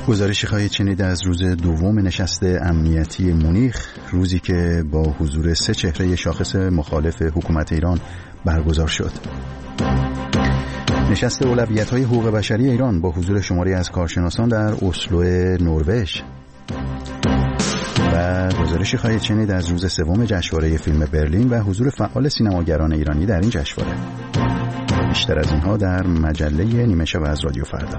گزارشی خواهید شنید از روز دوم نشست امنیتی مونیخ، روزی که با حضور 3 چهره شاخص مخالف حکومت ایران برگزار شد. نشست اولویت‌های حقوق بشری ایران با حضور شماری از کارشناسان در اسلو نروژ. و گزارشی خواهید شنید از روز سوم جشنواره فیلم برلین و حضور فعال سینماگران ایرانی در این جشنواره. بیشتر از اینها در مجله نیمه شب از رادیو فردا.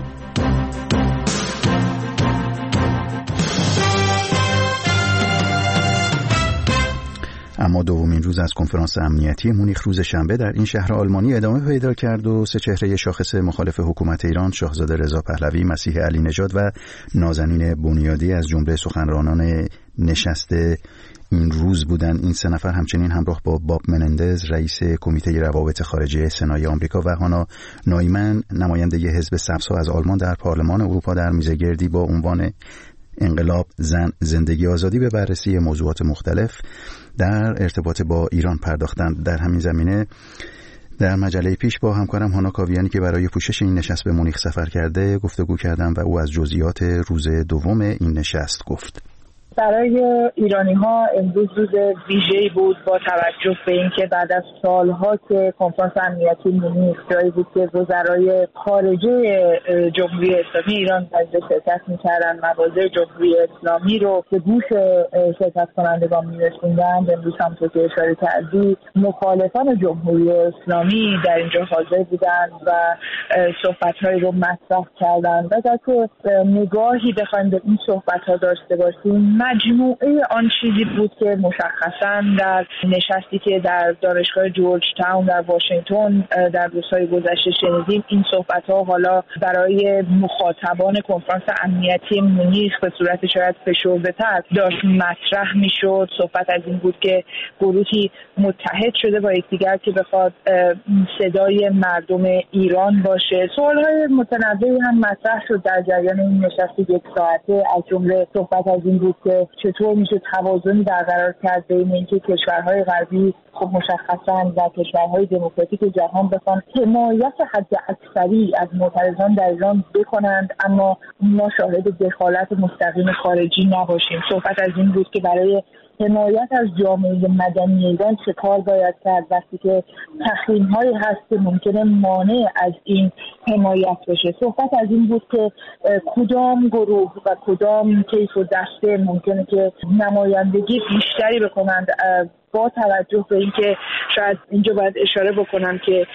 اما دومین روز از کنفرانس امنیتی مونیخ روز شنبه در این شهر آلمانی ادامه پیدا کرد و 3 چهره شاخص مخالف حکومت ایران، شاهزاده رضا پهلوی، مسیح علی نژاد و نازنین بنیادی از جمله سخنرانان نشست این روز بودند. این 3 نفر همچنین همراه با باب منندز، رئیس کمیته روابط خارجه سنای آمریکا و هانا نایمن، نماینده حزب سبزها از آلمان در پارلمان اروپا در میزگردی با عنوان انقلاب، زن، زندگی، آزادی به بررسی موضوعات مختلف در ارتباط با ایران پرداختند. در همین زمینه در مجله پیش با همکارم هانا کاویانی که برای پوشش این نشست به مونیخ سفر کرده گفتگو کردم و او از جزئیات روز دوم این نشست گفت. برای ایرانی‌ها امروز روز ویژه‌ای بود با توجه به اینکه بعد از سال‌ها که کنفرانس امنیتی مونیخ جایی بود که وزرای خارجه جمهوری اسلامی ایران در شرکت می‌کردند، مواضع جمهوری اسلامی رو به گوش شرکت کنندگان می‌رسوندند، امروز همونطور که اشاره کردی مخالفان جمهوری اسلامی در اینجا حاضر بودند و صحبت‌هایی رو مطرح کردند. و در که نگاهی بخوایم به این صحبت‌ها داشته باشیم، مجموعه آن چیزی بود که مشخصاً در نشستی که در دانشگاه جورج تاون در واشنگتن در روزهای گذشته شنیدیم، این صحبت‌ها حالا برای مخاطبان کنفرانس امنیتی مونیخ به صورت شاید فشرده‌تر داشت مطرح می‌شد. صحبت از این بود که گروهی متحد شده با یکدیگر که بخواد صدای مردم ایران باشه. سوال‌های متنوعی هم مطرح شد در جریان این نشست 1 ساعته، از جمله صحبت از این بود که چطور میشه توازنی برقرار کرد بین اینکه کشورهای غربی خب مشخصاً و کشورهای دموکراتیک جهان بخوان حمایت حد اکثری از معترضان در ایران بکنند اما ما شاهد دخالت مستقیم خارجی نباشیم. صحبت از این بود که برای حمایت از جامعه مدنی ایران چه کار باید کرد وقتی که تحریم‌هایی هست که ممکنه مانع از این حمایت بشه. صحبت از این بود که کدام گروه و کدام کیف و دسته ممکنه که نمایندگی بیشتری بکنند، با توجه به اینکه شاید اینجا باید اشاره بکنم که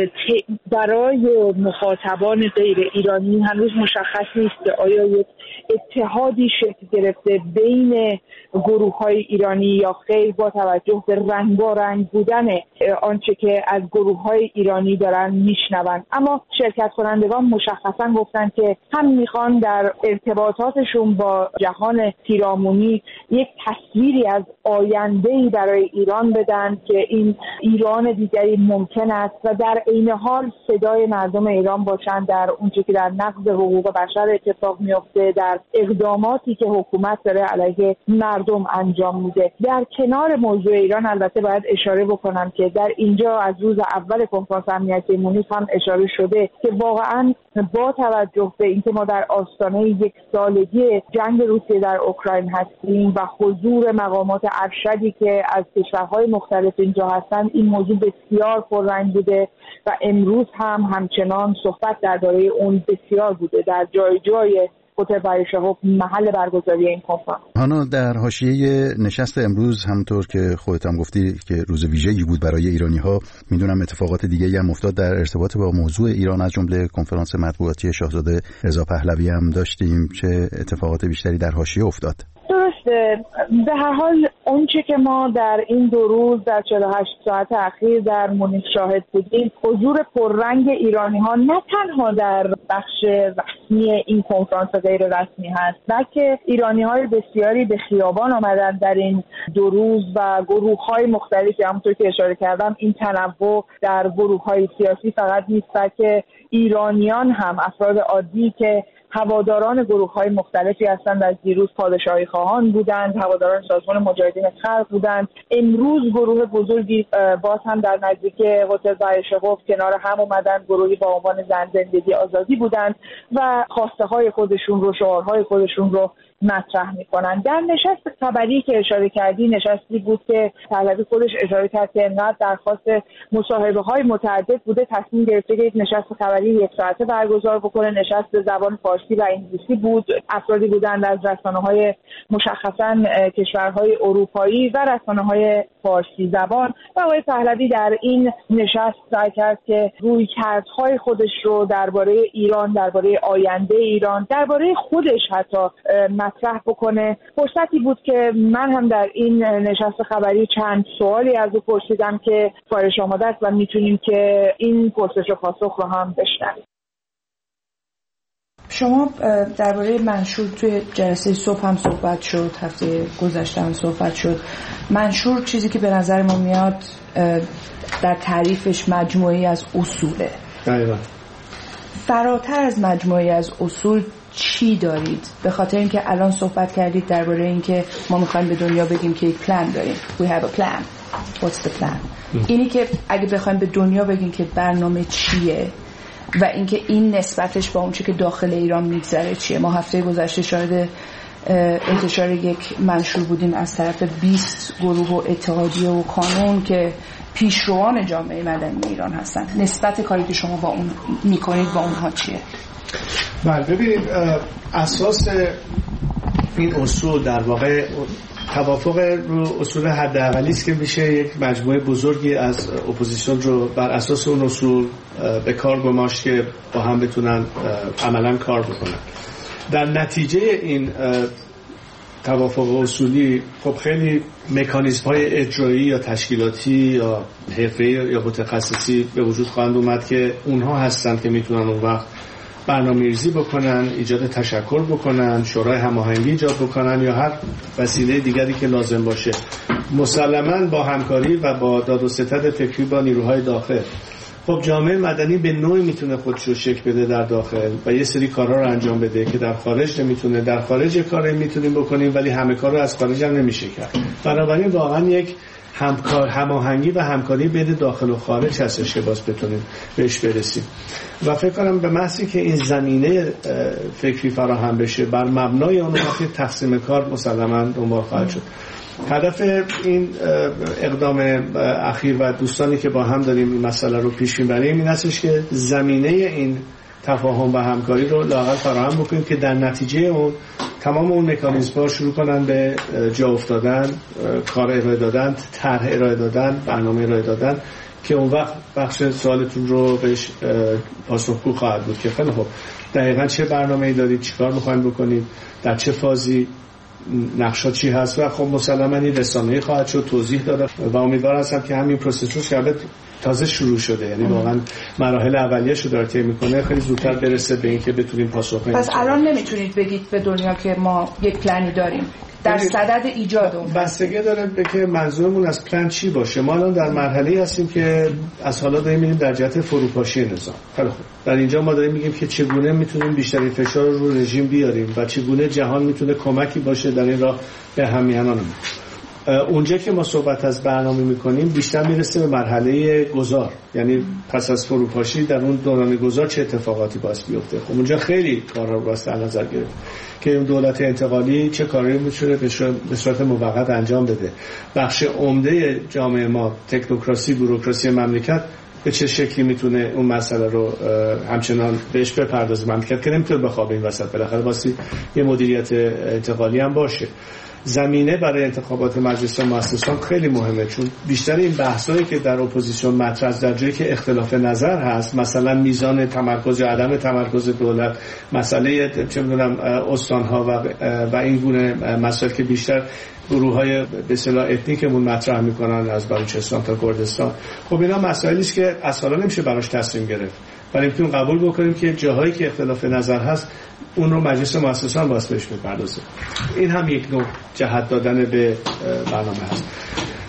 برای مخاطبان غیر ایرانی هنوز مشخص نیست که آیا یک اتحادی شکل گرفته بین گروه‌های ایرانی یا خیر، با توجه به رنگارنگ بودن آنچه که از گروه‌های ایرانی دارن میشنون. اما شرکت کنندگان مشخصا گفتن که هم میخوان در ارتباطاتشون با جهان پیرامونی یک تصویری از آینده‌ای برای ایران بدن که این ایران دیگری ممکن است و در عین حال صدای مردم ایران باشن در اونچه که در نقض حقوق بشر اتفاق میفته، در اقداماتی که حکومت داره علیه مردم انجام میده. در کنار موضوع ایران البته باید اشاره بکنم که در اینجا از روز اول کنفرانس امنیتی مونیخ هم اشاره شده که واقعا با توجه به اینکه ما در آستانه 1 سالگی جنگ روسیه در اوکراین هستیم و حضور مقامات ارشدی که از کشورهای مختلف اینجا هستند، این موضوع بسیار پررنگ بوده و امروز هم همچنان صحبت درباره اون بسیار بوده در جای جای هتل بریشهوف محل برگزاری این کنفرانس. هانا، در حاشیه نشست امروز همونطور که خودت هم گفتی که روز ویژه‌ای بود برای ایرانی‌ها، میدونم اتفاقات دیگه‌ای هم افتاد در ارتباط با موضوع ایران، از جمله کنفرانس مطبوعاتی شاهزاده رضا پهلوی هم داشتیم. چه اتفاقات بیشتری در حاشیه افتاد؟ درسته. به هر حال اونچه که ما در این 2 روز در 48 ساعت اخیر در مونیخ شاهد بودیم، حضور پررنگ ایرانی‌ها نه تنها در بخش رسمی این کنفرانس غیر رسمی هست، بلکه ایرانی‌های بسیاری به خیابان آمدند در این 2 روز و گروه‌های مختلفی. همونطور که اشاره کردم این تنوع در گروه‌های سیاسی فقط نیست، بلکه ایرانیان هم، افراد عادی که هواداران گروه‌های مختلفی هستند. از دیروز پادشاهی خواهان بودند، هواداران سازمان مجاهدین خلق بودند. امروز گروه بزرگی باز هم در نزدیک هتل بایشقوف کنار هم اومدن، گروهی با عنوان زن زندگی آزادی بودند و خواسته های خودشون رو، شعارهای خودشون رو مطرح میکنن. در نشست خبری که اشاره کردی، نشستی بود که پهلوی خودش اشاره کرد که انقدر درخواست مصاحبه های متعدد بوده تصمیم گرفته که یک نشست خبری 1 ساعته برگزار بکنه. نشست به زبان فارسی و انگلیسی بود. افرادی بودند از رسانه‌های مشخصاً کشورهای اروپایی و رسانه‌های فارسی زبان و آقای پهلوی در این نشست سعی کرد که رویکردهای خودش رو درباره ایران، درباره آینده ایران، درباره خودش حتی مطرح بکنه. فرصتی بود که من هم در این نشست خبری چند سوالی از او پرسیدم که فارش آماده است و میتونیم که این پرسش و پاسخ رو هم بشنویم. شما درباره منشور توی جلسه صبح هم صحبت شد، هفته گذشته هم صحبت شد. منشور چیزی که به نظر ما میاد در تعریفش مجموعی از اصوله. دقیقاً. فراتر از مجموعی از اصول چی دارید؟ به خاطر اینکه الان صحبت کردید درباره اینکه ما میخوایم به دنیا بگیم که یک پلان داریم. We have a plan. What's the plan? اینی که اگه بخوایم به دنیا بگیم که برنامه چیه و اینکه این نسبتش با اون چی که داخل ایران میگذره چیه. ما هفته گذشته شاهد انتشار یک منشور بودیم از طرف 20 گروه و اتحادیه و کانون که پیشروان جامعه مدنی ایران هستن. نسبت کاری که شما با اون میکنید با اونها چیه؟ بله، ببینید اساس این اصول در واقع توافق رو اصول حداقلی است که میشه یک مجموعه بزرگی از اپوزیسیون رو بر اساس اون اصول به کار گماشت که با هم بتونن عملا کار بکنن. در نتیجه این توافق اصولی خب خیلی مکانیزم‌های اجرایی یا تشکیلاتی یا حرفه‌ای یا متخصصی به وجود خواهند اومد که اونها هستن که میتونن اون وقت برنامه‌ریزی بکنن، ایجاد تشکر بکنن، شورای هماهنگی ایجاد بکنن یا هر وسیله دیگری که لازم باشه، مسلماً با همکاری و با داد و ستد فکری با نیروهای داخل. خب جامعه مدنی به نوعی میتونه خودش رو شکل بده در داخل و یه سری کارها رو انجام بده که در خارج نمیتونه. در خارج کاری میتونیم بکنیم ولی همه کار رو از خارج هم نمیشه کرد. بنابراین واقعا یک هماهنگی و همکاری بین داخل و خارج هستش که باز بتونیم بهش برسیم و فکر کنم به محضی که این زمینه فکری فراهم بشه بر مبنای اون وقتی تقسیم کار مسلماً دنبال خواهد شد. هدف این اقدام اخیر و دوستانی که با هم داریم این مسئله رو پیش میبریم این هستش که زمینه این تفاهم و همکاری رو لااقل فراهم بکنیم که در نتیجه اون تمام اون مکانیزم‌ها شروع کنن به جا افتادن، کار ارائه دادن، طرح ارائه دادن، برنامه ارائه دادن که اون وقت بخش سوالتون رو بهش پاسخگو خواهد بود که خیلی خوب دقیقاً چه برنامه‌ای دارید، چیکار می‌خواید بکنید، در چه فازی، نقشا چی هست و خب مسلماً این رسانه‌ای خواهد شد توضیح داده و امیدوار هستم که همین پروسس رو شاید تازه شروع شده، یعنی واقعا مراحل اولیه‌اش رو داره طی می‌کنه، خیلی زودتر برسه به اینکه بتونیم پاسخ بدیم. پس الان نمیتونید بگید به دنیا که ما یک پلنی داریم در صدد ایجاد اون. بستگی داره به که منظورمون از پلن چی باشه. ما الان در مرحله‌ای هستیم که از حالا داریم می‌ریم در جهت فروپاشی نظام. خیلی خوب. در اینجا ما داریم میگیم که چگونه میتونیم بیشترین فشار رو رژیم بیاریم و چگونه جهان میتونه کمکی باشه در این راه به همیهنانمون. اونجا که ما صحبت از برنامه میکنیم بیشتر میرسه به مرحله گذار، یعنی پس از فروپاشی در اون دوران گذار چه اتفاقاتی باید بیفته. خب اونجا خیلی کارها رو در نظر گرفت که اون دولت انتقالی چه کاری میتونه به صورت موقت انجام بده. بخش عمده جامعه ما، تکنوکراسی، بوروکراسی مملکت به چه شکلی میتونه اون مسئله رو همچنان بهش بپردازه. مملکت که نمیتونه بخوابه این وسط، بالاخره واسه یه مدیریت انتقالی هم باشه. زمینه برای انتخابات مجلس مؤسسان خیلی مهمه، چون بیشتر این بحثایی که در اپوزیسیون مطرح است در جایی که اختلاف نظر هست، مثلا میزان تمرکز یا عدم تمرکز دولت، مسئله چه میدونم استانها و این گونه مسائل که بیشتر گروه‌های به اصطلاح اتنیکمون مطرح میکنن از بلوچستان تا کردستان، خب اینا مسائلی است که اصلا نمیشه براش تصمیم گرفت، ولی میتونیم قبول بکنیم که جاهایی که اختلاف نظر هست اون رو مجلس مؤسسان باید بهش بپردازه. این هم یک نوع جهت دادن به برنامه هست.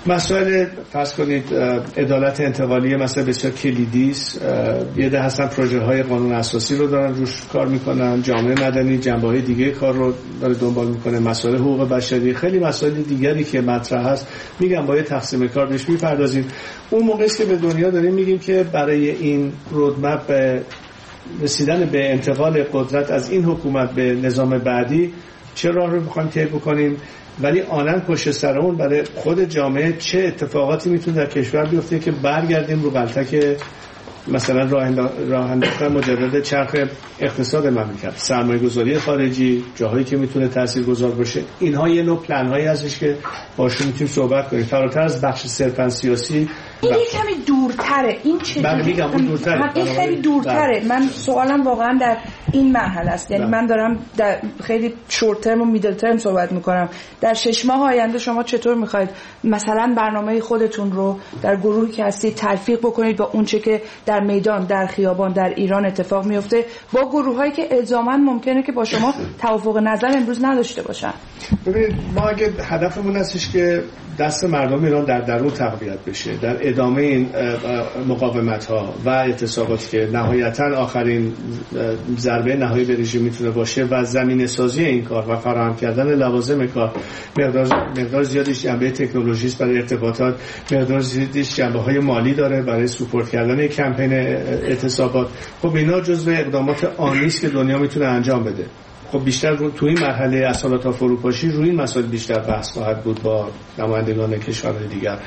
مسائل فرض کنید عدالت انتقالی مثلا بسیار کلیدی است. یه ده هستن پروژه های قانون اساسی رو دارن روش کار میکنن، جامعه مدنی جنبه‌های دیگه کار رو داره دنبال میکنه، مسائل حقوق بشری، خیلی مسائل دیگری که مطرح هست. میگم با یه تقسیم کار بهش میپردازیم. اون موقعی است که به دنیا داریم میگیم که برای این رودمپ به رسیدن به انتقال قدرت از این حکومت به نظام بعدی چه راه رو میخوایم طی بکنیم، ولی آنن پشت سر اون برای خود جامعه چه اتفاقاتی میتونه در کشور بیفته که برگردیم رو غلطه مثلا راه انداختن مجدد چرخ اقتصاد مملکت، سرمایه‌گذاری خارجی، جاهایی که میتونه تاثیرگذار باشه. اینها یه نوع پلن‌هایی هستش که باشون میتونیم صحبت کنیم فراتر از بخش صرفاً سیاسی. این کمی دورتره. این چه میگم اون دورتره. این خیلی دورتره. من سوالم واقعا در این مرحله است. یعنی من دارم در خیلی شورت ترم و میدل ترم صحبت میکنم. در 6 ماه آینده شما چطور میخواید مثلا برنامه خودتون رو در گروهی که هستید تلفیق بکنید با اون چه که در میدان، در خیابان، در ایران اتفاق میفته با گروهایی که الزاما ممکنه که با شما توافق نظر امروز نداشته باشن؟ ببینید ما اگه هدفمون هستش که دست مردم ایران در درون تقویت بشه در ادامه این مقاومت‌ها و اعتصاباتی که نهایتاً آخرین ضربه نهایی به رژیم میتونه باشه و زمینه‌سازی این کار و فراهم کردن لوازم کار، مقدار زیادیش جنبه تکنولوژی است برای ارتباطات، مقدار زیادیش جنبه‌های مالی داره برای سپورت کردن کمپین اعتصابات. خب اینا جزو اقدامات آنی است که دنیا میتونه انجام بده. خب بیشتر تو این مرحله اصالتا فروپاشی روی این مسائل بیشتر بحث خواهد بود با نمایندگان کشورهای دیگر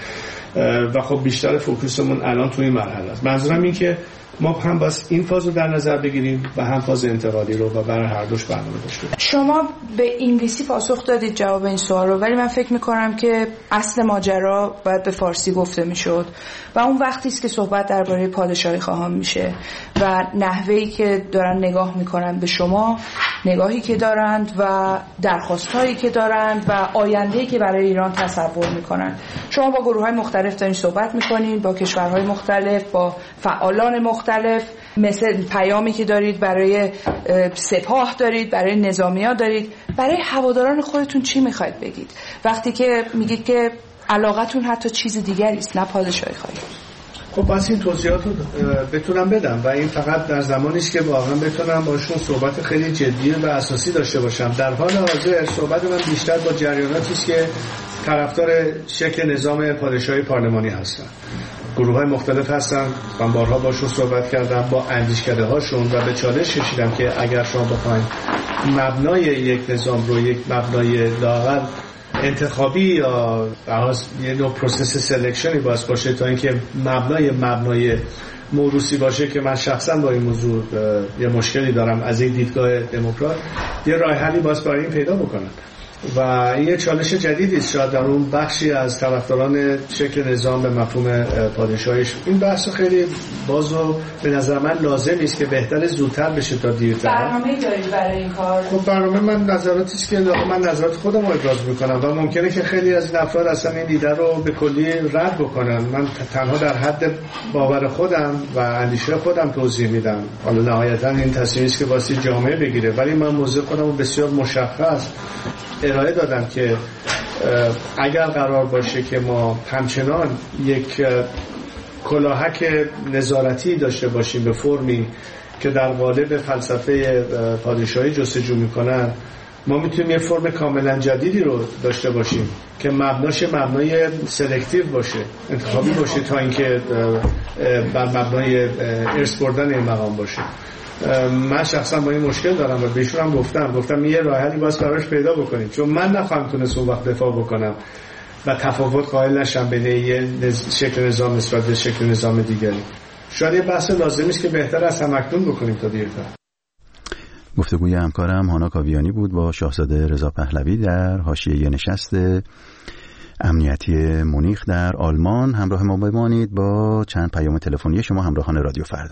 و خب بیشتر فوکوسمون الان تو این مرحله است. منظورم این که ما هم باز این فاز رو در نظر بگیریم و هم فاز انتقالی رو و برای هر دوش برنامه داشتیم. شما به انگلیسی پاسخ دادید جواب این سوال رو، ولی من فکر می‌کنم که اصل ماجرا باید به فارسی گفته میشد و اون وقتی است که صحبت درباره پادشاهی خواهان میشه و نحوهی که دارن نگاه میکنن به شما، نگاهی که دارند و درخواستایی که دارند و آینده‌ای که برای ایران تصور میکنن. شما با گروه‌های مختلف دارین صحبت میکنین، با کشورهای مختلف، با فعالان مختلف، مثل پیامی که دارید برای سپاه دارید، برای نظامی‌ها دارید. برای هواداران خودتون چی میخواید بگید وقتی که میگید که علاقتون حتی چیز دیگری است نه پادشاهی خواهی؟ خب بس این توضیحات رو بتونم بدم و این فقط در زمانی است که واقعا بتونم باشون صحبت خیلی جدی و اساسی داشته باشم. در حال حاضر صحبت من بیشتر با جریاناتی است که طرفدار شکل نظام پادشاهی پارلمانی هستن. گروه‌های مختلف هستن، من بارها باشون صحبت کردم، با اندیشکده هاشون و به چالش کشیدم که اگر شما بخواید مبنای یک نظام رو یک مبنای لااقل انتخابی یا یه نوع پروسس سلکشنی باشه تا اینکه مبنای موروثی باشه که من شخصا با این موضوع یه مشکلی دارم از یک دیدگاه دموکرات، یه راه حلی برای این پیدا بکنن و این یه چالش جدیدی است شاید در اون بخشی از طرفداران شکل نظام به مفهوم پادشاهیش. این بحث خیلی باز و به نظر من لازمی است که بهتر زودتر بشه تا دیرتر. برنامه‌ای دارید برای این کار؟ خب برنامه من نظراتی است که من نظرات خودم رو ابراز می‌کنم و ممکنه که خیلی از این افراد اصلا این ایده رو به کلی رد بکنن. من تنها در حد باور خودم و اندیشه خودم توضیح میدم. حالا نهایتاً این تصمیمی است که واسه جامعه بگیره، ولی من موضوع خودم رو بسیار مشخص ارائه دادم که اگر قرار باشه که ما همچنان یک کلاهک نظارتی داشته باشیم به فرمی که در قالب فلسفه پادشاهی جستجو میکنن، ما میتونیم یه فرم کاملا جدیدی رو داشته باشیم که مبناش مبنای سلکتیو باشه، انتخابی باشه، تا اینکه بر مبنای ارث بردن این مقام باشه. من شخصا با این مشکل دارم و بهشون هم گفتم یه راه حلی باز براش پیدا بکنیم، چون من نخواهم تونست اون وقت دفاع بکنم و تفاوت قائل نشم بین یه شکل نظام نسبت به شکل نظام دیگری. شاید یه بحث لازمی است که بهتر از همکنون بکنیم تا دیرتر. گفتگوی همکارم هانا کاویانی بود با شاهزاده رضا پهلوی در حاشیه نشست امنیتی مونیخ در آلمان. همراه ما بمانید با چند پیام تلفنی شما همراهان رادیو فردا.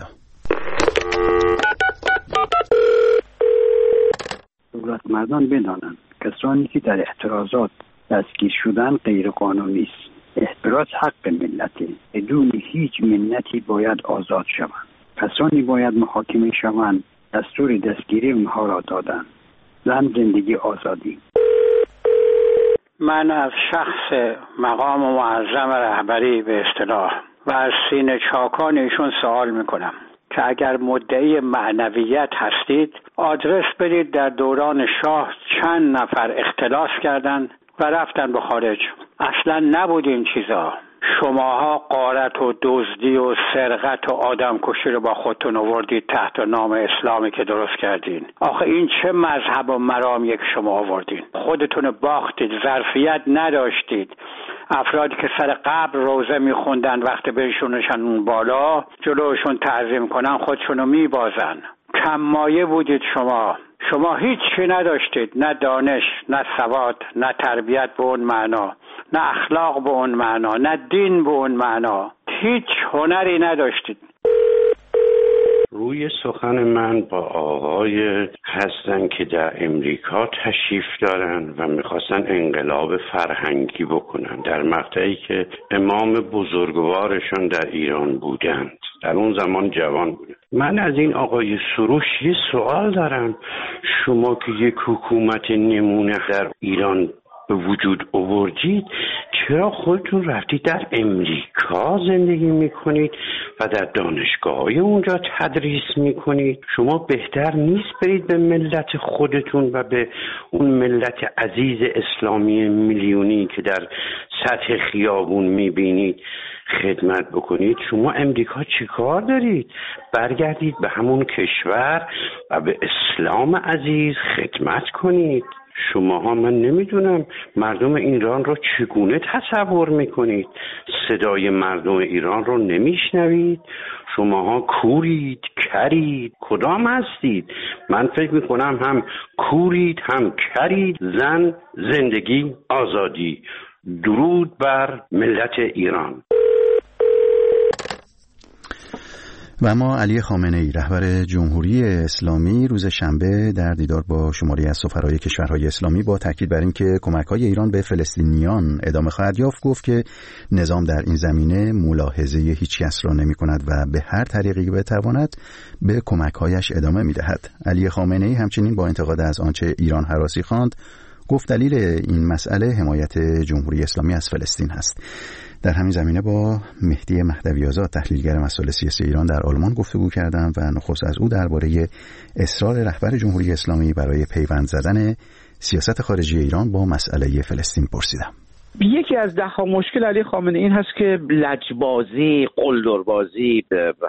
دولتمردان بدانند کسانی که در اعتراضات دستگیر شدن غیر قانونی است. احتراز حق ملت، بدون هیچ منتی باید آزاد شوند. کسانی باید محاکمه شوند دستور دستگیری اونها را دادند. زن، زندگی، آزادی. من از شخص مقام معظم رهبری به اصطلاح و از سینه چاکان ایشون سوال میکنم که اگر مدعی معنویت هستید آدرس بدید در دوران شاه چند نفر اختلاس کردند و رفتن به خارج. اصلا نبود این چیزا. شماها غارت و دزدی و سرقت و آدم کشی رو با خودتون آوردید تحت نام اسلامی که درست کردین. آخه این چه مذهب و مرامیه که شما آوردین؟ خودتون باختید، ظرفیت نداشتید. افرادی که سر قبر روزه میخوندن وقتی بهشونشن اون بالا جلوشون تعظیم کنن خودشونو میبازن. کم مایه بودید شما هیچ چی نداشتید، نه دانش، نه سواد، نه تربیت به اون معنا، نه اخلاق به اون معنا، نه دین به اون معنا، هیچ هنری نداشتید. روی سخن من با آقای هستن که در امریکا تشریف دارن و میخواستن انقلاب فرهنگی بکنن در مقطعی که امام بزرگوارشون در ایران بودند. در اون زمان جوان بودن. من از این آقای سروش یه سوال دارم. شما که یک حکومت نمونه در ایران به وجود آوردید، چرا خودتون رفتید در امریکا زندگی میکنید و در دانشگاه‌های اونجا تدریس میکنید؟ شما بهتر نیست برید به ملت خودتون و به اون ملت عزیز اسلامی میلیونی که در سطح خیابون میبینید خدمت بکنید؟ شما امریکا چی کار دارید؟ برگردید به همون کشور و به اسلام عزیز خدمت کنید. شماها من نمیدونم مردم ایران رو چگونه تصور میکنید؟ صدای مردم ایران رو نمیشنوید؟ شماها کورید، کرید، کدام هستید؟ من فکر میکنم هم کورید هم کرید. زن، زندگی، آزادی. درود بر ملت ایران. و اما علی خامنه‌ای رهبر جمهوری اسلامی روز شنبه در دیدار با شماری از سفرای کشورهای اسلامی با تاکید بر اینکه کمک‌های ایران به فلسطینیان ادامه خواهد یافت گفت که نظام در این زمینه ملاحظه هیچ کس را نمی‌کند و به هر طریقی بتواند به کمک‌هایش ادامه می‌دهد. علی خامنه‌ای همچنین با انتقاد از آنچه ایران هراسی خواند گفت دلیل این مسئله حمایت جمهوری اسلامی از فلسطین است. در همین زمینه با مهدی مهدوی‌آزاد تحلیلگر مسائل سیاسی ایران در آلمان گفتگو کردم و نخست از او درباره اصرار رهبر جمهوری اسلامی برای پیوند زدن سیاست خارجی ایران با مسئله فلسطین پرسیدم. یکی از ده‌ها مشکل علی خامنه‌ای این هست که لجبازی، قلدربازی،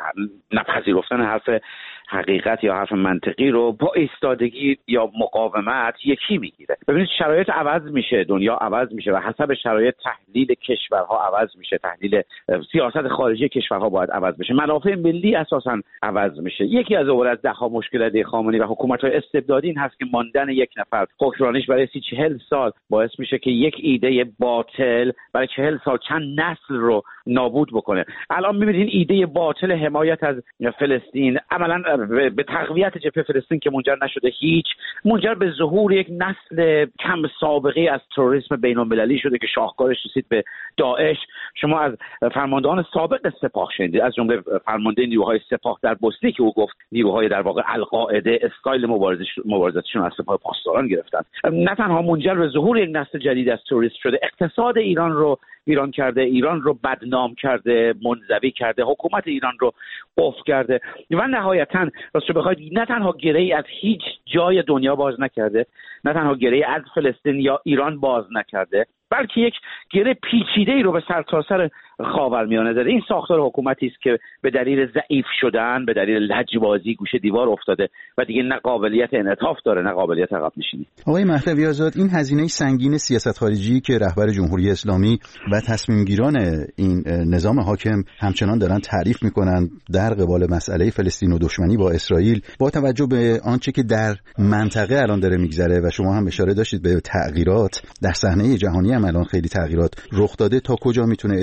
نپذیرفتن حرف حقیقت یا حرف منطقی رو با ایستادگی یا مقاومت یکی میگیره. ببینید شرایط عوض میشه، دنیا عوض میشه و حسب شرایط تحلیل کشورها عوض میشه، تحلیل سیاست خارجی کشورها باید عوض بشه، منافع ملی اساساً عوض میشه. یکی از اول از ده‌ها مشکل علی خامنه‌ای و حکومت‌های استبدادی این هست که ماندن یک نفر حکمرانیش برای 30-40 سال باعث میشه که یک ایده باطل برای 40 سال چند نسل رو نابود بکنه. الان میبینید این ایده باطل حمایت از فلسطین عملاً به تقویت جبهه فلسطین که منجر نشده هیچ، منجر به ظهور یک نسل کم سابقه از تروریسم بین‌المللی شده که شاهکارش رسید به داعش. شما از فرماندهان سابق سپاه شنیدید، از جمله فرمانده نیروهای سپاه در بوسنی که او گفت نیروهای در واقع القاعده استایل مبارزتشون از سپاه پاسداران گرفتن. نه تنها منجر به ظهور یک نسل جدید از تروریست شده، اقتصاد ایران رو ویران کرده، ایران رو بدنام کرده، منزوی کرده، حکومت ایران رو قفل کرده و نهایتاً راستش بخواید نه تنها گره‌ای از هیچ جای دنیا باز نکرده، نه تنها گره‌ای از فلسطین یا ایران باز نکرده، بلکه یک گره پیچیده‌ای رو به سرتاسر خاورمیانه داره. این ساختار حکومتی است که به دلیل ضعیف شدن، به دلیل لجبازی گوشه دیوار افتاده و دیگه نه قابلیت انعطاف داره نه قابلیت عقب نشینی. آقای مهدوی‌آزاد، این هزینه سنگین سیاست خارجی که رهبر جمهوری اسلامی و تصمیم گیران این نظام حاکم همچنان دارن تعریف میکنن در قبال مسئله فلسطین و دشمنی با اسرائیل، با توجه به آنچه که در منطقه الان داره میگذره و شما هم اشاره داشتید به تغییرات در صحنه جهانی هم الان خیلی تغییرات رخ داده، تا کجا میتونه ادامه پیدا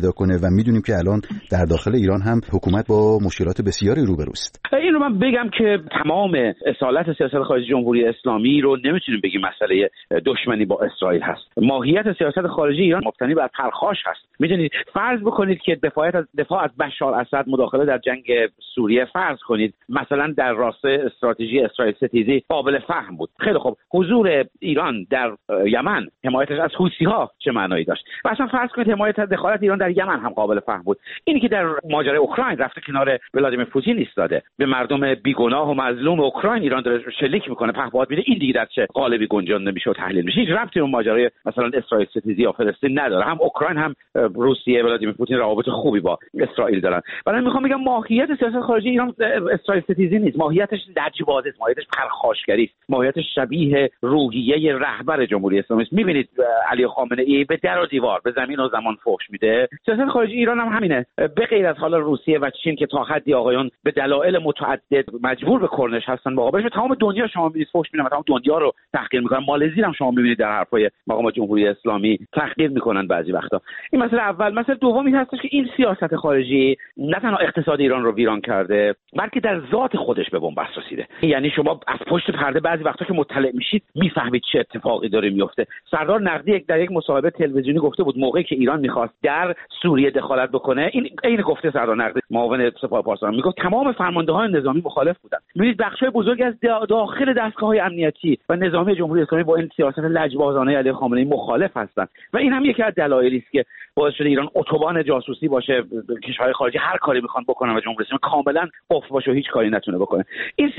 پیدا کنه و میدونیم که الان در داخل ایران هم حکومت با مشکلات بسیاری روبروست. این رو من بگم که تمام اصالت سیاست خارجی جمهوری اسلامی رو نمیتونیم بگیم مسئله دشمنی با اسرائیل هست. ماهیت سیاست خارجی ایران مبتنی بر پرخاش هست. میدونید فرض بکنید که دفاع از بشار اسد، مداخله در جنگ سوریه، فرض کنید مثلا در راستای استراتژی اسرائیل ستیزی قابل فهم بود. خیلی خوب، حضور ایران در یمن، حمایتش از حوثی‌ها چه معنایی داشت؟ و اصلا فرض کنید حمایت از دخالت ایران در یمن هم قابل فهم بود. اینی که در ماجرای اوکراین رفته کنار ولادیمیر پوتین ایستاده، به مردم بیگناه و مظلوم اوکراین ایران داره شلیک میکنه، پهپاد میده، این دیگه در چه قالبی گنجانده میشه و تحلیل میشه؟ هیچ ربطی به ماجرای مثلا اسرائیل ستیزی یا فلسطین نداره. هم اوکراین هم روسیه، ولادیمیر پوتین روابط خوبی با اسرائیل دارن. ولی میخوام بگم ماهیت سیاست خارجی ایران اسرائیل ستیزی نیست، ماهیتش لجبازی است، ماهیتش پرخاشگری است، ماهیتش شبیه روحیه رهبر جمهوری اسلامی است. میبینید علی خامنه ای به در و دیوار به زمین و زمان فحش میده. سیاست خارجی ایران هم همینه، به غیر از حالا روسیه و چین که تا حدی آقایان به دلایل متعدد مجبور به کرنش هستن مقابلش، تمام دنیا شما میبینید فحش میدن، تمام دنیا رو تحقیر میکنن. مالزی هم شما میبینید در حرفای مقامات جمهوری اسلامی تحقیر میکنن بعضی وقتا. این مسئله اول. مسئله دومی هستش که این سیاست خارجی نه تنها اقتصاد ایران رو ویران کرده، بلکه در ذات خودش به بنبست رسیده. یعنی شما از پشت پرده بعضی وقتا که مطلع میشید میفهمید چه اتفاقی داره میفته. سردار نقدی در یک مصاحبه تلویزیونی گفته بود موقعی که ایران میخواست در سوریه دخالت بکنه، این گفته سردار نقدی معاون سپاه پاسداران، میگفت تمام فرماندهان نظامی مخالف بودن. میبینید بخشای بزرگی از داخل دستگاه‌های امنیتی و نظامی جمهوری اسلامی با این سیاست لجبازانه علی خامنه‌ای مخالف هستند و این هم یکی از دلایلی است که باعث شده ایران اتوبان جاسوسی باشه، کشورهای خارجی هر کاری میخوان بکنن و جمهوری اسلامی کاملا قفل باشه و هیچ کاری نتونه بکنه. این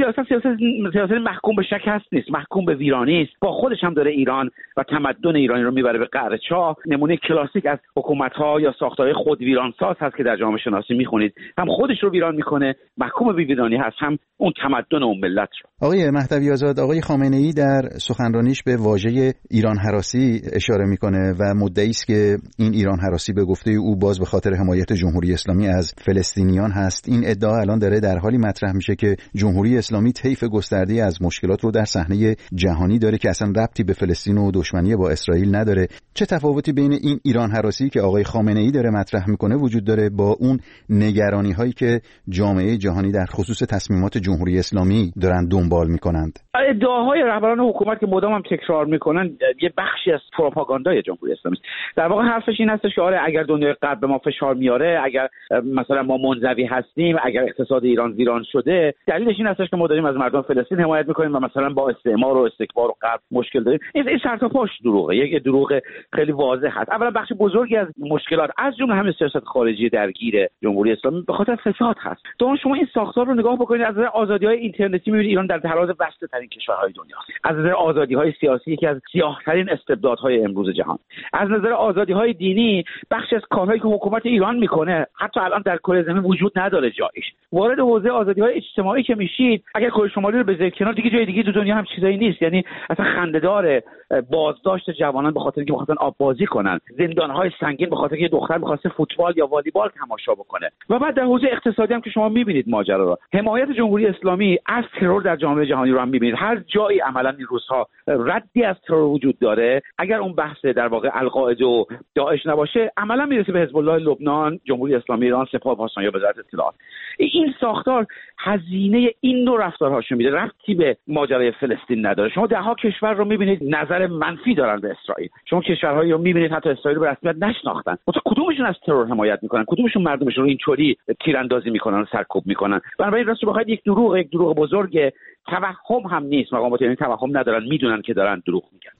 سیاست محکوم به شکست نیست، محکوم به ویرانی است. با خودش هم داره ایران و تمدن ایرانی رو میبره به قعر چاه. نمونه کلاسیک از حکومت‌ها یا ساختارهای خود ویرانساز هست که در جامعه شناسی میخونید، هم خودش رو ویران میکنه، محکوم به ویرانی هست، هم اون تمدن اون ملت رو. آقای مهدوی آزاد، آقای خامنه‌ای در سخنرانیش به واژه ایران هراسی اشاره میکنه و مدعی است که این ایران هراسی به گفته او باز به خاطر حمایت جمهوری اسلامی از فلسطینیان هست. این ادعا الان داره در حالی مطرح میشه که جمهوری اسلامی طیف گسترده‌ای از مشکلات رو در صحنه جهانی داره که اصلا ربطی به فلسطین و دشمنی با اسرائیل نداره. چه تفاوتی بین این ایران هراسی که آقای خامنه‌ای داره مطرح میکنه وجود داره با اون نگرانی هایی که جامعه جهانی در خصوص تصمیمات جمهوری اسلامی دارن دنبال میکنند؟ ادعاهای رهبران حکومت که مدام هم تکرار میکنن یه بخشی از پروپاگاندای جمهوری اسلامی است. در واقع حرفش این هستش که آره اگر دنیای غرب به ما فشار میاره، اگر مثلا ما منزوی هستیم، اگر اقتصاد ایران ویران شده، دلیلش این هستش که ما داریم از مردم فلسطین حمایت میکنیم و مثلا با استعمار و استکبار و غرب مشکل داریم. این سرتاپاش دروغه، یک دروغ خیلی واضح هست. اولا بخش بزرگی از مشکلات از جمله همین سیاست خارجی درگیر جمهوری اسلامی به خاطر فساد هست. دوم شما این ساختار رو نگاه بکنید، از نظر آزادی‌های اینترنتی می‌بینید ایران در تراز وسط‌ترین کشورهای دنیاست. از نظر آزادی‌های سیاسی یکی از سیاه‌ترین استبدادهای امروز جهان. از نظر آزادی‌های دینی بخش از کارهایی که حکومت ایران میکنه حتی الان در کره زمین وجود نداره جایش. وارد حوزه آزادی‌های اجتماعی که میشید، اگر کره شمالی رو بذارید کنار، دیگه جای دیگه تو دنیا هم چیزایی نیست. یعنی اصلا خنده‌دار بازداشت جوانان به خاطر اینکه می‌خواستن آب بازی کنن، زندان‌های سنگین به خاطر اینکه دختر می‌خواسته فوتبال یا والیبال تماشا بکنه. و بعد در حوزه اقتصادی هم که شما می‌بینید ماجرا رو، حمایت جمهوری اسلامی از ترور در جامعه جهانی رو هم می‌بینید. هر جایی عملاً این روزها ردی از ترور وجود داره، اگر اون بحث در واقع القاعده و داعش نباشه، عملاً میرسه به حزب الله لبنان، جمهوری اسلامی ایران، سپاه پاسداران یا وزارت اطلاعات. این ساختار هزینه این نوع رفتارهاشو میده، ربطی به ماجرای فلسطین نداره. شما ده‌ها کشور رو می‌بینید نظر منفی دارن به اسرائیل. شما کشورهایی رو می‌بینید حتی اسرائیل رو به رسمیت نشناختن. مثلا کدومشون از ترور حمایت میکنن؟ کدومشون مردمشون رو اینطوری تیراندازی میکنن و سرکوب میکنن؟ بنابراین راستش بخواید یک دروغ بزرگ، توهم هم نیست. مقامات یعنی توهم ندارن، میدونن که دارن دروغ میگن.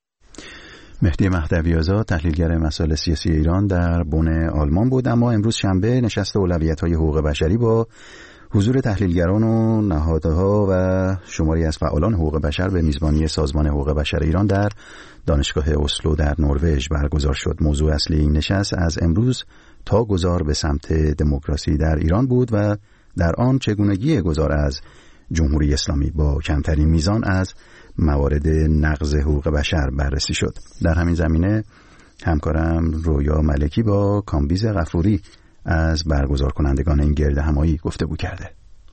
مهدی مهدوی آزاد، تحلیلگر مسائل سیاسی ایران، در بن آلمان بود. اما امروز شنبه نشست اولویت‌های حقوق بشری با حضور تحلیلگران و نهادها و شماری از فعالان حقوق بشر به میزبانی سازمان حقوق بشر ایران در دانشگاه اسلو در نروژ برگزار شد. موضوع اصلی این نشست از امروز تا گذار به سمت دموکراسی در ایران بود و در آن چگونگی گذار از جمهوری اسلامی با کمترین میزان از موارد نقض حقوق بشر بررسی شد. در همین زمینه همکارم رویا ملکی با کامبیز غفوری از برگزار کنندگان این گرد همایی گفتگو کرده.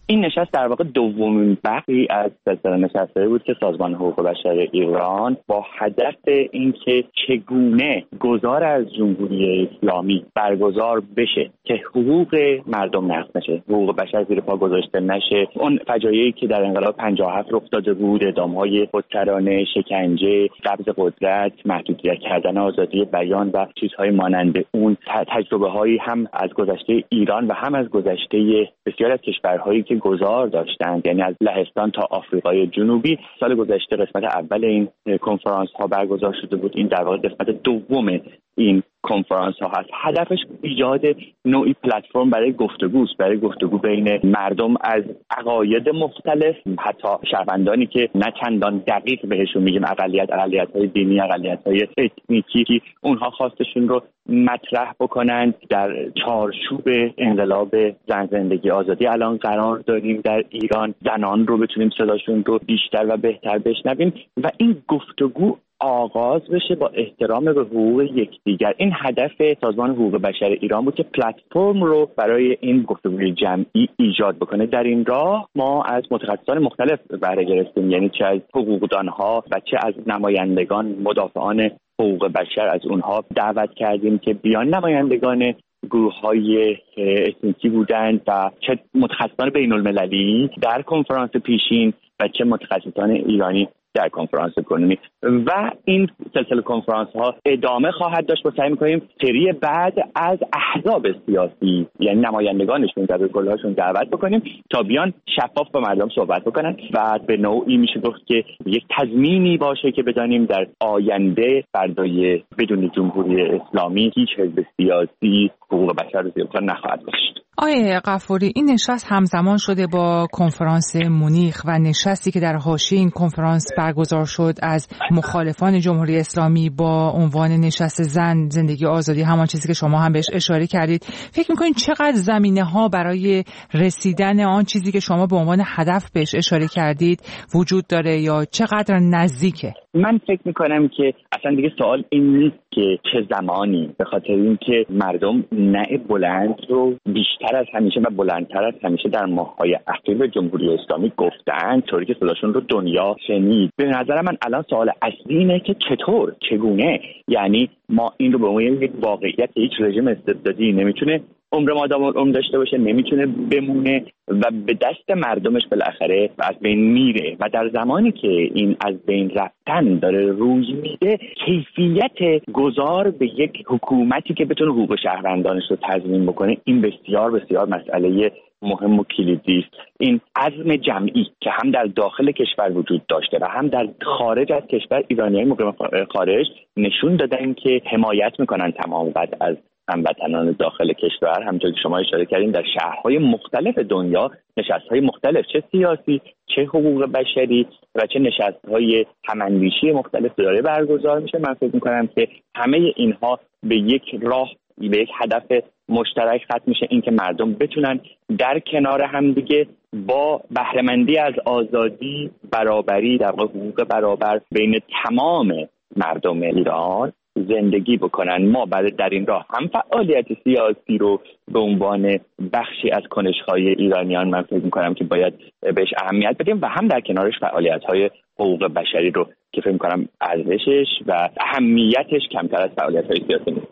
این نشست در واقع دومین بخشی از سلسله نشست‌هایی بود که سازمان حقوق بشر ایران با هدف اینکه چگونه گذار از جمهوری اسلامی برگزار بشه که حقوق مردم نقض نشه، حقوق بشر زیر پا گذاشته نشه، اون فجایعی که در انقلاب 57 رخ داده بود، اعدام‌های خودسرانه، شکنجه، قبض قدرت، محدودیت کردن آزادی بیان و چیزهای مانند اون، تجربه‌هایی هم از گذشته ایران و هم از گذشته بسیار از کشورهایی که گذار داشتند، یعنی از لهستان تا آفریقای جنوبی. سال گذشته قسمت اول این کنفرانس ها برگزار شده بود. این در واقع قسمت دوم این کنفرانس ها هست. هدفش ایجاد نوعی پلتفرم برای گفتگوست، برای گفتگو بین مردم از عقاید مختلف، حتی شهروندانی که نه چندان دقیق بهشون میگیم اقلیت‌های دینی، اقلیت‌های اتنیکی، اونها خواستشون رو مطرح بکنند. در چارچوب انقلاب زن زندگی آزادی الان قرار داریم در ایران، زنان رو بتونیم صداشون رو بیشتر و بهتر بشنویم و این گفتگو آغاز بشه با احترام به حقوق یکدیگر. این هدف سازمان حقوق بشر ایران بود که پلتفرم رو برای این گفتگوی جمعی ایجاد بکنه. در این راه ما از متخصصان مختلف بهره گرفتیم، یعنی چه از حقوقدانها و چه از نمایندگان مدافعان حقوق بشر، از اونها دعوت کردیم که بیان نمایندگان گروه‌های اتنیکی بودند و چه متخصصان بین‌المللی در کنفرانس پیشین و چه متخصصان ایرانی در کنفرانس کنونی. و این سلسله کنفرانس ها ادامه خواهد داشت. با سعی می‌کنیم سری بعد از احزاب سیاسی، یعنی نمایندگانشون در کلهاشون دعوت بکنیم تا بیان شفاف با مردم صحبت بکنن و به نوعی میشه گفت که یک تضمینی باشه که بدانیم در آینده فردای بدون جمهوری اسلامی هیچ حزب سیاسی حقوق بشر رو زیر پا نخواهد داشت. آقای غفوری، این نشست همزمان شده با کنفرانس مونیخ و نشستی که در حاشیه این کنفرانس برگزار شد از مخالفان جمهوری اسلامی با عنوان نشست زن زندگی آزادی، همان چیزی که شما هم بهش اشاره کردید. فکر می‌کنید چقدر زمینه‌ها برای رسیدن آن چیزی که شما به عنوان هدف بهش اشاره کردید وجود داره یا چقدر نزدیکه؟ من فکر می‌کنم که اصلا دیگه سوال این نیست که چه زمانی، به خاطر اینکه مردم نه بلند رو بیشتر از همیشه و بلندتر از همیشه در ماه‌های اخیر به جمهوری اسلامی گفتن، طوری که صداشون رو دنیا شنید. به نظر من الان سوال اصلی اینه که چطور، چگونه، یعنی ما این رو به عنوان یک واقعیت، هیچ رژیم استبدادی نمیتونه عمر مادام العمر داشته باشه، نمیتونه بمونه و به دست مردمش بالاخره از بین میره و در زمانی که این از بین رفتن داره روی میده، کیفیت گذار به یک حکومتی که بتونه حقوق شهروندانش رو تضمین بکنه، این بسیار بسیار مسئله مهم و کلیدی است. این عزم جمعی که هم در داخل کشور وجود داشته و هم در خارج از کشور، ایرانیای مقیم خارج نشون دادن که حمایت میکنن تمام قد از هموطنان داخل کشور. همونطور که شما اشاره کردین در شهرهای مختلف دنیا نشست‌های مختلف، چه سیاسی، چه حقوق بشری و چه نشست‌های هم‌اندیشی مختلف داره برگزار میشه. من فکر می‌کنم که همه اینها به یک راه، به یک هدف مشترک ختم میشه، این که مردم بتونن در کنار هم دیگه با بهره‌مندی از آزادی، برابری، در واقع حقوق برابر بین تمام مردم ایران زندگی بکنن. ما بعد در این راه هم فعالیت سیاسی رو به عنوان بخشی از کنش‌های ایرانیان من فکر می‌کنم که باید بهش اهمیت بدیم و هم در کنارش فعالیت‌های حقوق بشری رو که فکر می‌کنم ارزشش و اهمیتش کمتر از فعالیت‌های سیاسی نیست.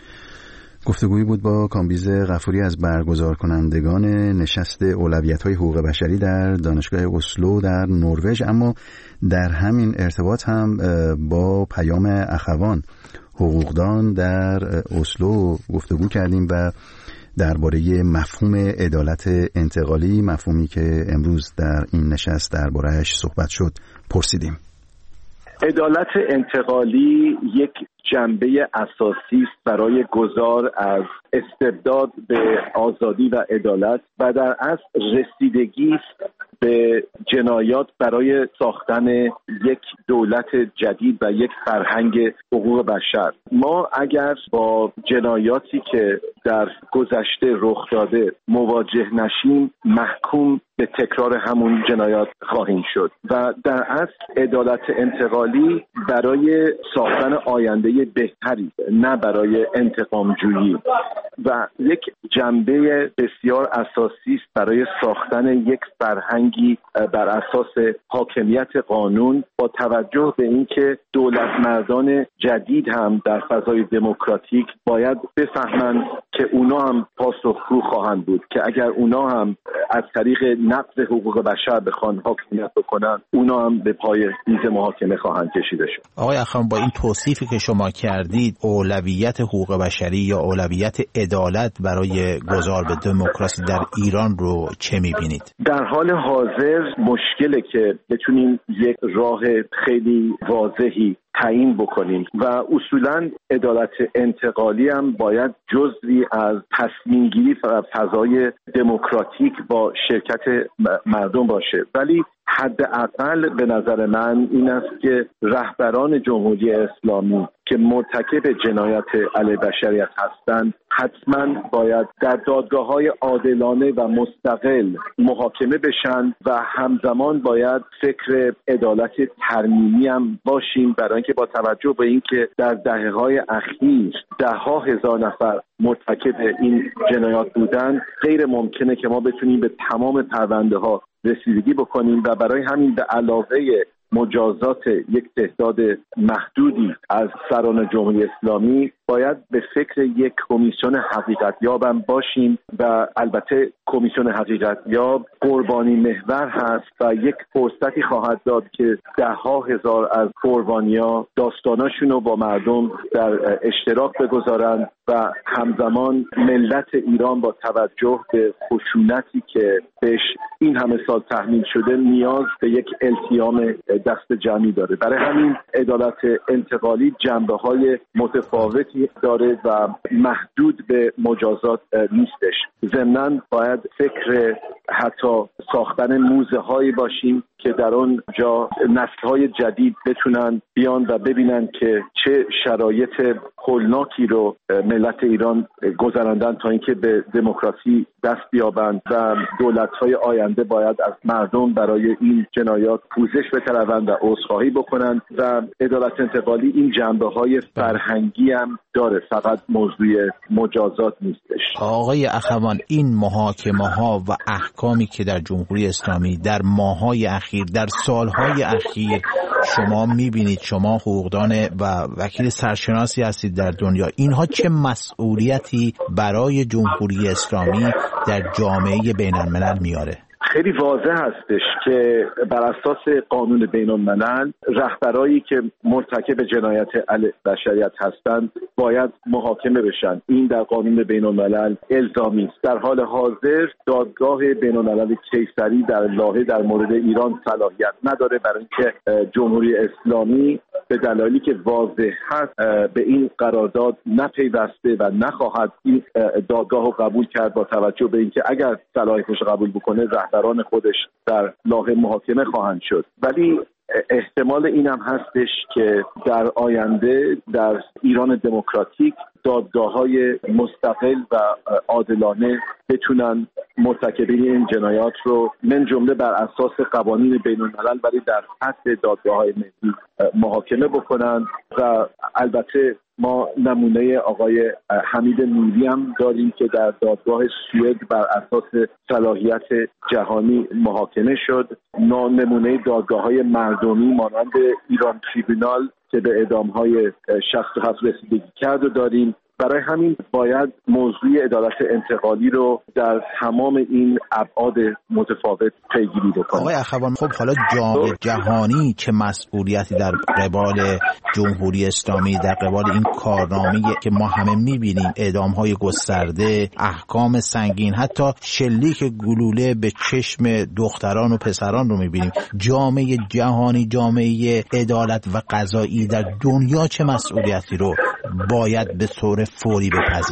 گفتگویی بود با کامبیز غفوری از برگزار کنندگان نشست اولویت‌های حقوق بشری در دانشگاه اسلو در نروژ. اما در همین ارتباط هم با پیام اخوان حقوقدان در اسلو گفتگو کردیم و درباره مفهوم عدالت انتقالی، مفهومی که امروز در این نشست درباره‌اش صحبت شد، پرسیدیم. عدالت انتقالی یک جنبه اساسی است برای گذار از استبداد به آزادی و عدالت و در اصل رسیدگی است به جنایات برای ساختن یک دولت جدید و یک فرهنگ حقوق بشر. ما اگر با جنایاتی که در گذشته رخ داده مواجه نشیم، محکوم به تکرار همون جنایات خواهیم شد و در اصل عدالت انتقالی برای ساختن آینده بهتری نه برای انتقام جویی و یک جنبه بسیار اساسی است برای ساختن یک فرهنگی بر اساس حاکمیت قانون با توجه به اینکه دولت مردان جدید هم در فضای دموکراتیک باید بفهمند که اونا هم پاسخگو خواهند بود که اگر اونا هم از طریق نقض حقوق بشر بخوان حاکمیت بکنن اونا هم به پای میز محاکمه خواهند کشیده شد. آقای اخوان، با این توصیفی که شما کردید اولویت حقوق بشری یا اولویت عدالت برای گذار به دموکراسی در ایران رو چه می‌بینید؟ در حال حاضر مشکله که بتونیم یک راه خیلی واضحی تعیین بکنیم و اصولاً عدالت انتقالی هم باید جزئی از تصمیم گیری فضای دموکراتیک با شرکت مردم باشه، ولی حداقل به نظر من این است که رهبران جمهوری اسلامی که مرتکب جنایت علیه بشریت هستند حتما باید در دادگاه‌های عادلانه و مستقل محاکمه بشن و همزمان باید فکر عدالت ترمیمی هم باشیم، برای اینکه با توجه به اینکه در دهه‌های اخیر ده‌ها هزار نفر مرتکب این جنایات بودن غیر ممکنه که ما بتونیم به تمام پرونده‌ها رسیدگی بکنیم و برای همین به علاوه مجازات یک تعداد محدودی از سران جمهوری اسلامی باید به فکر یک کمیسیون حقیقتیاب هم باشیم و البته کمیسیون حقیقتیاب قربانی محور هست و یک فرصتی خواهد داد که ده‌ها هزار از قربانی‌ها داستاناشون رو با مردم در اشتراک بگذارند و همزمان ملت ایران با توجه به خشونتی که بهش این همه سال تحمیل شده نیاز به یک التیام دست جمعی داره. برای همین عدالت انتقالی جنبه‌های متفاوتی داره و محدود به مجازات نیستش. ضمناً باید فکر حتی ساختن موزه‌هایی باشیم که در اون جا نسل‌های جدید بتونن بیان و ببینن که چه شرایط هولناکی رو ملت ایران گذراندن تا اینکه به دموکراسی دست بیابند و دولت‌های آینده باید از مردم برای این جنایات پوزش بطلبند و عذرخواهی بکنند و عدالت انتقالی این جنبه‌های فرهنگی هم داره، فقط موضوع مجازات نیستش. آقای اخوان، این محاکمه‌ها و احکامی که در جمهوری اسلامی در ماه‌های اخیر، در سال‌های اخیر شما می‌بینید، شما حقوقدان و وکیل سرشناسی هستید در دنیا، اینها چه مسئولیتی برای جمهوری اسلامی در جامعه بین‌الملل میاره؟ خیلی واضح هستش که بر اساس قانون بین‌الملل رهبرایی که مرتکب جنایت علیه بشریت هستند باید محاکمه بشن. این در قانون بین‌الملل الزامی است. در حال حاضر دادگاه بین‌الملل کیسری در لاهه در مورد ایران صلاحیت نداره، برای اینکه جمهوری اسلامی به دلایلی که واضح هست به این قرارداد نپیوسته و نخواهد این دادگاه رو قبول کرد، با توجه به اینکه اگر صلاحیتش قبول بکنه رهبران خودش در لاهه محاکمه خواهند شد. ولی احتمال اینم هستش که در آینده در ایران دموکراتیک دادگاه‌های مستقل و عادلانه بتونن مرتکبین این جنایات رو من جمله بر اساس قوانین بین‌الملل ولی در سطح دادگاه‌های ملی محاکمه بکنن و البته ما نمونه آقای حمید نوری هم داریم که در دادگاه سوئد بر اساس صلاحیت جهانی محاکمه شد. نمونه دادگاه‌های مردمی مانند ایران تریبونال که به اعدام‌های 67 رسیدگی کرد و داریم. برای همین باید موضوع عدالت انتقالی رو در تمام این ابعاد متفاوت پیگیری بکنیم. آقای اخوان، خب حالا جامعه جهانی چه مسئولیتی در قبال جمهوری اسلامی، در قبال این کارنامه‌ای که ما همه می‌بینیم، اعدام‌های گسترده، احکام سنگین، حتی شلیک گلوله به چشم دختران و پسران رو می‌بینیم. جامعه جهانی، جامعه عدالت و قضایی در دنیا چه مسئولیتی رو باید به طور فوری بپذیره؟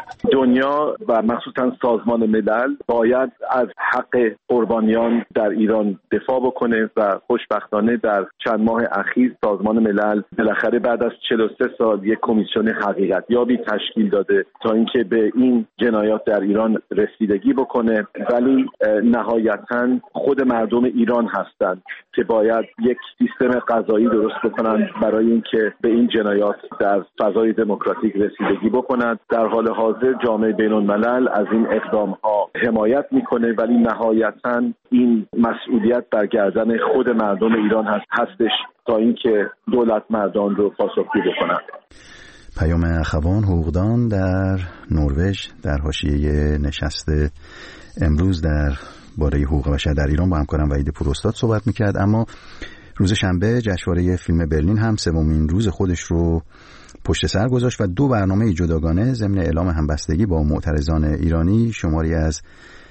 دنیا و مخصوصا سازمان ملل باید از حق قربانیان در ایران دفاع بکنه و خوشبختانه در چند ماه اخیر سازمان ملل بالاخره بعد از 43 سال یک کمیسیون حقیقتیابی تشکیل داده تا اینکه به این جنایات در ایران رسیدگی بکنه، ولی نهایتاً خود مردم ایران هستند که باید یک سیستم قضایی درست بکنند برای اینکه به این جنایات در فضای دموکراتیک رسیدگی بکنند. در حال حاضر جامعه بین‌الملل از این اقدام‌ها حمایت میکنه، ولی نهایتاً این مسئولیت بر گردن خود مردم ایران هستش تا اینکه دولت مردان رو پاسخگو بکنند. پیام اخوان حقوقدان در نروژ در حاشیه نشست امروز در باره حقوق بشر در ایران با همکارم وحید پوراستاد صحبت میکرد. اما روز شنبه جشنواره فیلم برلین هم سومین روز خودش رو پشت سر گذاشت و 2 برنامه جداگانه ضمن اعلام همبستگی با معترضان ایرانی شماری از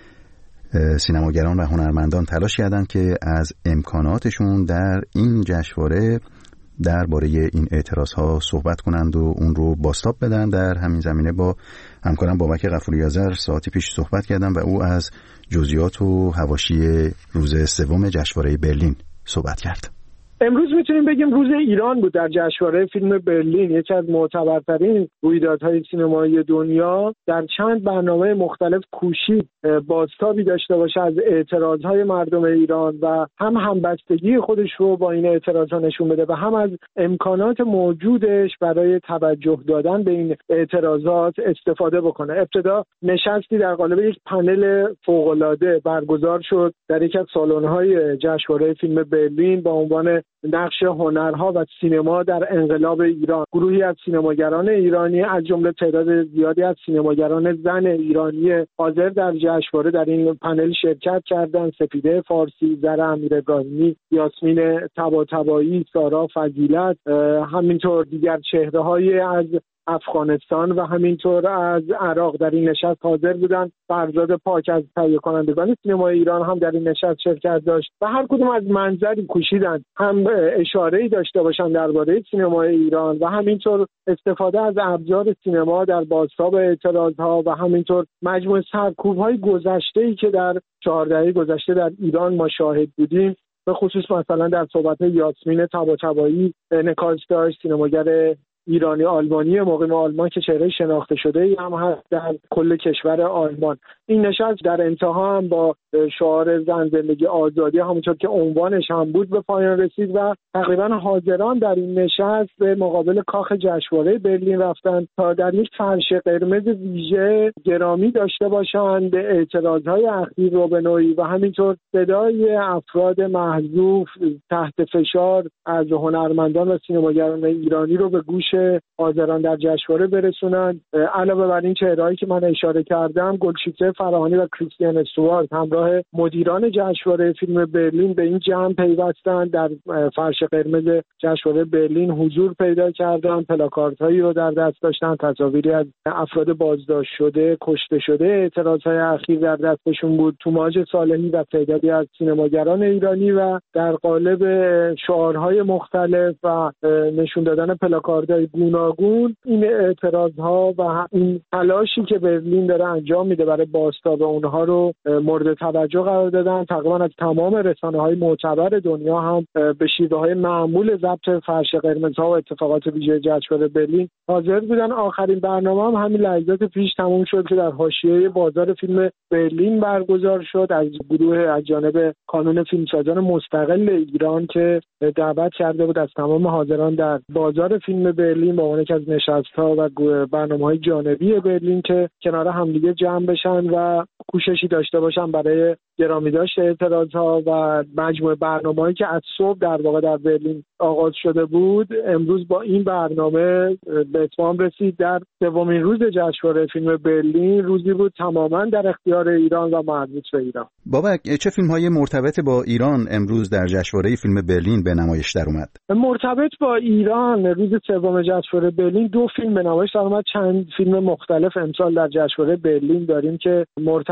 سینماگران و هنرمندان تلاش کردند که از امکاناتشون در این جشنواره درباره این اعتراضها صحبت کنند و اون رو بازتاب بدن. در همین زمینه با همکارم بابک غفوری آذر ساعتی پیش صحبت کردم و او از جزئیات و حواشی روز سوم جشنواره برلین صحبت کرد. امروز میتونیم بگیم روز ایران بود در جشنواره فیلم برلین، یکی از معتبرترین رویدادهای سینمایی دنیا. در چند برنامه مختلف کوشید بازتابی داشته باشه از اعتراضهای مردم ایران و هم همبستگی خودش رو با این اعتراضها نشون بده و هم از امکانات موجودش برای توجه دادن به این اعتراضات استفاده بکنه. ابتدا نشستی در قالب یک پنل فوق‌العاده برگزار شد در یکی از سالن‌های جشنواره فیلم برلین با عنوان نقش هنرها و سینما در انقلاب ایران. گروهی از سینماگران ایرانی از جمله تعداد زیادی از سینماگران زن ایرانی حاضر در جشنواره در این پنل شرکت کردند. سپیده فارسی، زهره امیرابراهیمی، یاسمین طباطبایی، سارا فضیلت، همینطور دیگر چهره‌های از افغانستان و همینطور از عراق در این نشست حاضر بودند. فرزاد پاک از تهیه کنندگان سینمای ایران هم در این نشست شرکت داشت و هر کدوم از منظری کوشیدند هم اشاره‌ای داشته باشند درباره سینمای ایران و همینطور استفاده از ابزار سینما در بازتاب اعتراضها و همینطور مجموعه سرکوب‌های گذشته‌ای که در 4 دهه گذشته در ایران ما شاهد بودیم، به خصوص مثلا در صحبت یاسمین طباطبایی نکاش داشت، سینماگر ایرانی آلمانی مقیم آلمان که چهره شناخته شده هم هست در کل کشور آلمان. این نشست در انتها هم با شعار زن زندگی آزادی همونطور که عنوانش هم بود به پایان رسید و تقریبا حاضران در این نشست به مقابل کاخ جشنواره برلین رفتند تا در یک فرش قرمز ویژه گرامی داشته باشند به اعتراضهای اخیر رو به نوعی و همینطور صدای افراد محذوف تحت فشار از هنرمندان و سینماگران ایرانی رو به گوش حاضران در جشنواره برسونند. علاوه بر این چهرهایی که من اشاره کردم، گلشیفته فراهانی و کریستیان استوارت همراه مدیران جشنواره فیلم برلین به این جمع پیوستند. در فرش قرمز جشنواره برلین حضور پیدا کردند، پلاکاردهایی رو در دست داشتند، تصاویری از افراد بازداشت شده، کشته شده اعتراضهای اخیر در دستشون بود، توماج صالحی و تعدادی از سینماگران ایرانی و در قالب شعارهای مختلف و نشون دادن پلاکاردهای گوناگون این اعتراضها و این تلاشی که برلین داره انجام میده برای بازتاب اونها رو مورد توجه قرار دادن. تقریبا از تمام رسانه‌های معتبر دنیا هم به شیوه‌های معمول ضبط فرش قرمزها و اتفاقات ویژه جشنواره برلین حاضر بودن. آخرین برنامه هم همین لحظات پیش تموم شد که در حاشیه بازار فیلم برلین برگزار شد از گروه از جانب کانون فیلمسازان مستقل ایران که دعوت کرده بود از تمام حاضران در بازار فیلم برلین با عنوان از نشست‌ها و برنامه‌های جانبی برلین که کنار همدیگه جمع بشن و کوششی داشته باشن برای گرامی داشت اعتراضها و مجموعه برنامه‌هایی که از صبح در واقع در برلین آغاز شده بود امروز با این برنامه به اتمام رسید. در سومین روز جشنواره فیلم برلین روزی بود تماما در اختیار ایران و مربوط به ایران. بابک، چه فیلم‌های مرتبط با ایران امروز در جشنواره فیلم برلین به نمایش در اومد؟ مرتبط با ایران روز سوم جشنواره برلین 2 فیلم به نمایش در اومد. چند فیلم مختلف امسال در جشنواره برلین داریم که مرتبط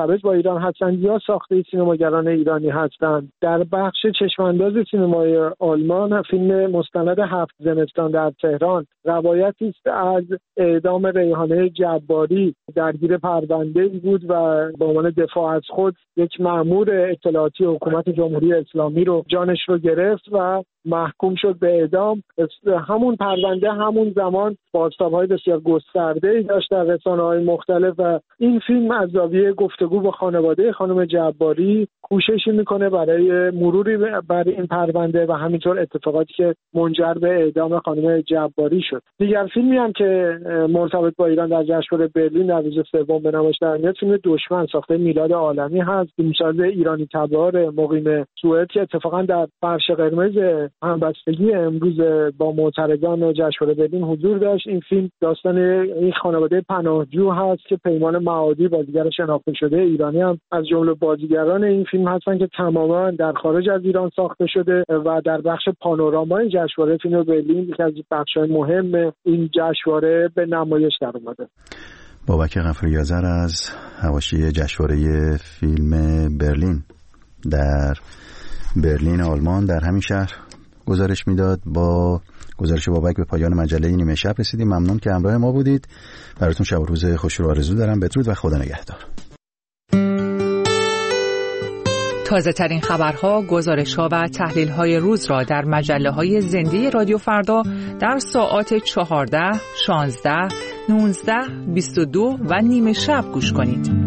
مرتبط با ایران هستند یا ساخته سینماگران ایرانی هستند. در بخش چشمانداز سینمای آلمان فیلم مستند 7 زمستان در تهران روایتی است از اعدام ریحانه جباری درگیر پرونده بود و به عنوان دفاع از خود یک مأمور اطلاعاتی حکومت جمهوری اسلامی رو جانش رو گرفت و محکوم شد به اعدام. همون پرونده همون زمان بازتاب‌های بسیار گسترده‌ای داشت در رسانه‌های مختلف و این فیلم از زاویه گفتگو با خانواده خانم جباری کوششی میکنه برای مروری بر این پرونده و همینطور اتفاقاتی که منجر به اعدام خانم جباری شد. دیگر فیلمی هم که مرتبط با ایران در جشنواره برلین در روز سوم به نمایش در میاد فیلم دشمن ساخته میلاد عالمی هست. فیلمساز ایرانی تبار مقیم سوئد که اتفاقا در فرش قرمز همبستگی امروز با معترضان جشنواره برلین حضور داشت. این فیلم داستان این خانواده پناهجو هست که پیمان معادی بازیگر شناخته شده ایرانی هم از جمله بازیگران این فیلم هستن که تماما در خارج از ایران ساخته شده و در بخش پانورامای جشنواره فیلم برلین یکی از بخش‌های مهم این جشنواره به نمایش در اومده. بابک غفوری آذر از حواشی جشنواره فیلم برلین در برلین آلمان در همین شهر گزارش میداد. با گزارش بابک به پایان مجله نیمه شب رسیدیم. ممنون که همراه ما بودید. براتون شب و روز خوش رو آرزو دارم. بدرود و خدا نگهدار. تازه ترین خبرها، گزارش‌ها و تحلیل‌های روز را در مجله‌های زنده رادیو فردا در ساعات 14، 16، 19، 22 و نیمه شب گوش کنید.